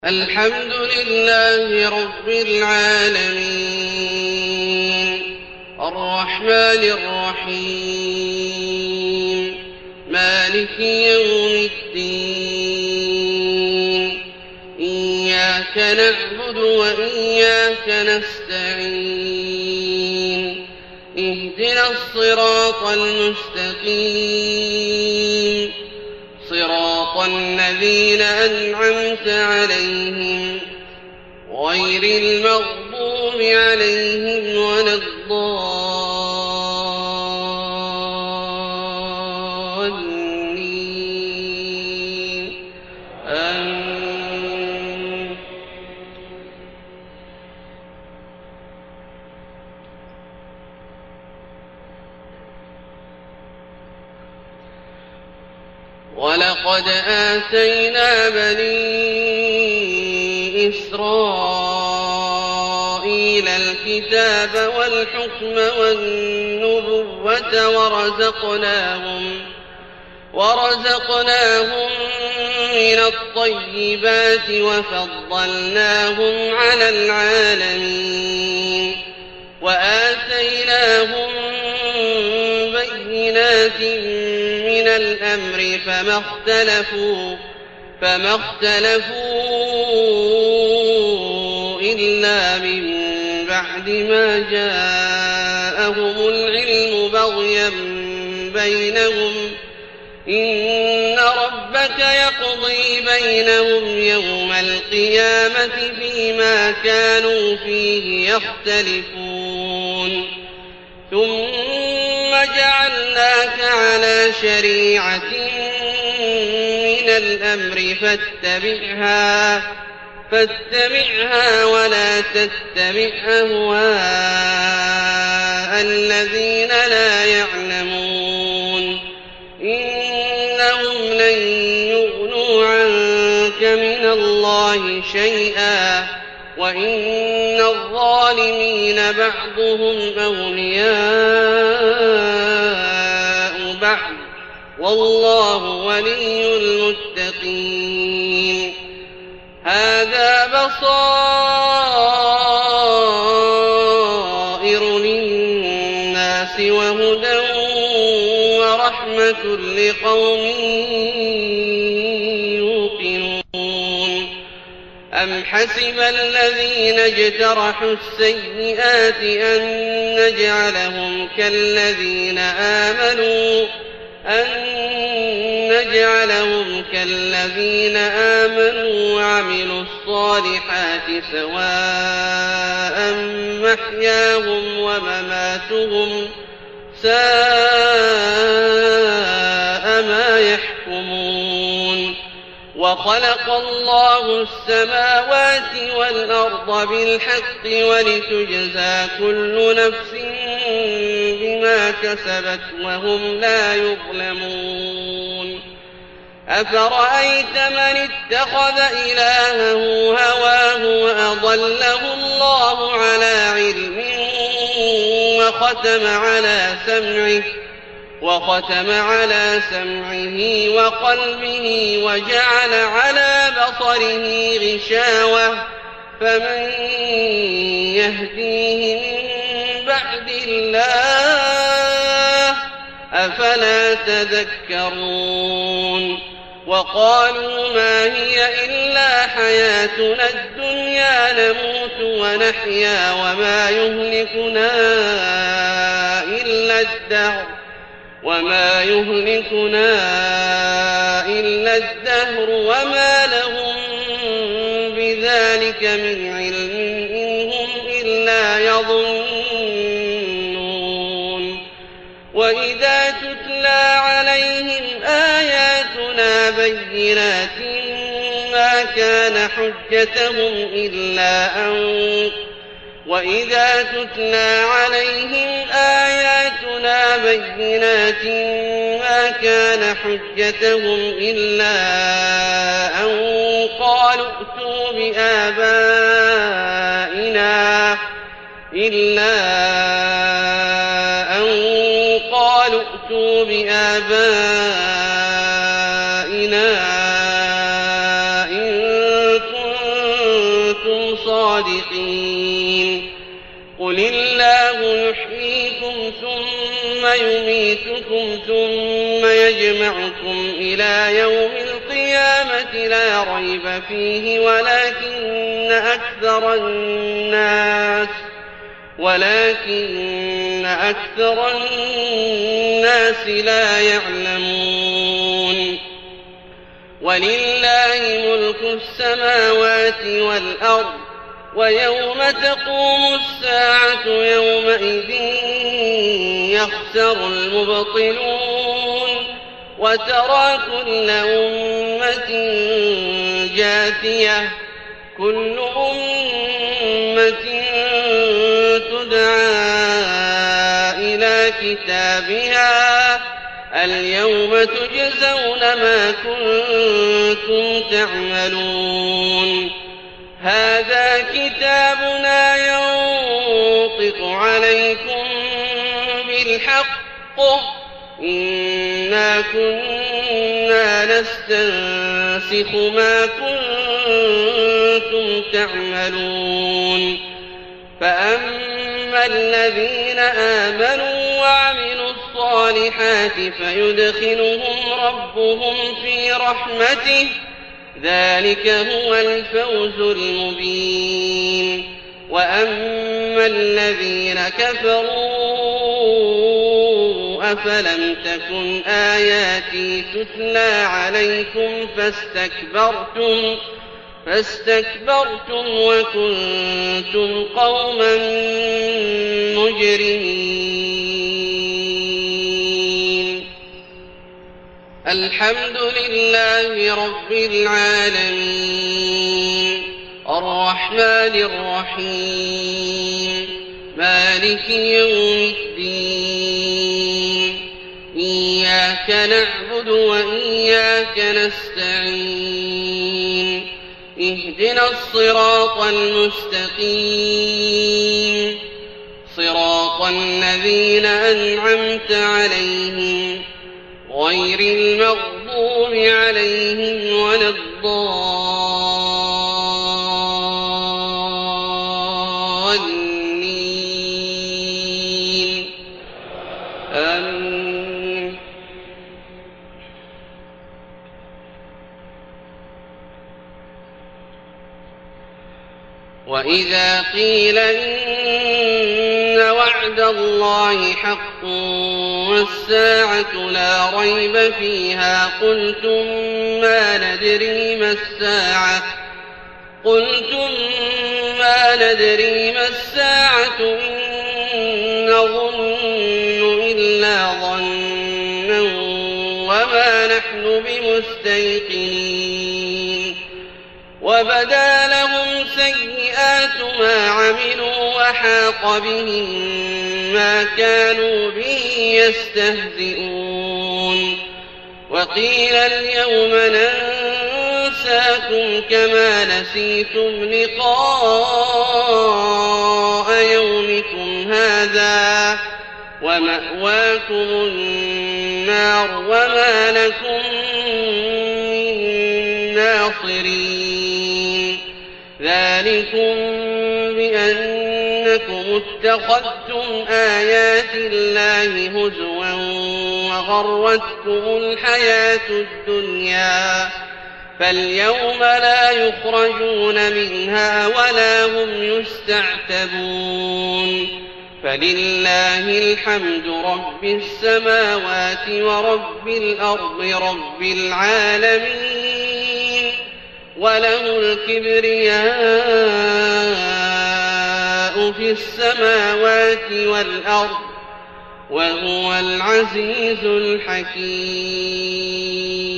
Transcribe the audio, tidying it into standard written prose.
الحمد لله رب العالمين الرحمن الرحيم مالك يوم الدين إياك نعبد وإياك نستعين اهدنا الصراط المستقيم صراط الذين أنعمت عليهم غير المغضوب عليهم ولا الضالين آمين. ولقد آتينا بني إسرائيل الكتاب والحكم والنبوة ورزقناهم من الطيبات وفضلناهم على العالمين وآتيناهم بينات من الأمر فما اختلفوا إلا من بعد ما جاءهم العلم بغيا بينهم إن ربك يقضي بينهم يوم القيامة فيما كانوا فيه يختلفون ثم جعلناك على شريعة من الأمر فاتبعها ولا تتبع أهواء الذين لا يعلمون إنهم لن يغنوا عنك من الله شيئا وإن الظالمين بعضهم أولياء بعض والله ولي المتقين هذا بصائر للناس وهدى ورحمة لقوم يوقنون أم حسب الذين اجترحوا السيئات أن نجعلهم كالذين آمنوا وعملوا الصالحات سواء محياهم ومماتهم ساء ما يحكمون وخلق الله السماوات والأرض بالحق ولتجزى كل نفس بما كسبت وهم لا يظلمون أفرأيت من اتخذ إلهه هواه وأضله الله على علم وختم على سمعه وقلبه وجعل على بصره غشاوة فمن يهديه من بعد الله أفلا تذكرون وقالوا ما هي إلا حياتنا الدنيا نموت ونحيا وما يهلكنا إلا الدهر وما لهم بذلك من علم إن هم إلا يظنون وإذا تتلى عليهم آياتنا بينات ما كان حجتهم إلا أن قالوا ائتوا بآبائنا كنتم صادقين قل الله يحييكم ثم يميتكم ثم يجمعكم إلى يوم القيامة لا ريب فيه ولكن أكثر الناس لا يعلمون ولله ملك السماوات والأرض ويوم تقوم الساعة يومئذ يخسر المبطلون وترى كل أمة جاثية كل أمة تدعى إلى كتابها اليوم تجزون ما كنتم تعملون هذا كتابنا ينطق عليكم بالحق إنا كنا نستنسخ ما كنتم تعملون فأما الذين آمنوا وعملوا الصالحات فيدخلهم ربهم في رحمته ذلك هو الفوز المبين وأما الذين كفروا أفلم تكن آياتي تتلى عليكم فاستكبرتم وكنتم قوما مجرمين الحمد لله رب العالمين الرحمن الرحيم مالك يوم الدين إياك نعبد وإياك نستعين اهدنا الصراط المستقيم صراط الذين أنعمت عليهم غير المغضوب عليهم ولا الضالين آمين وإذا قيل إن وعد الله حق والساعة لا ريب فيها قلتم ما ندري ما الساعة إن نظن إلا ظنا وما نحن بمستيقنين وبدا لهم سيئات ما عملوا وحاق بهم ما كانوا به يستهزئون وقيل اليوم ننساكم كما نسيتم لقاء يومكم هذا ومأواكم النار وما لكم من ناصرين ذلكم بأنكم اتخذتم آيات الله هزوا وغرتكم الحياة الدنيا فاليوم لا يخرجون منها ولا هم يستعتبون فلله الحمد رب السماوات ورب الأرض رب العالمين وله الكبرياء في السماوات والأرض وهو العزيز الحكيم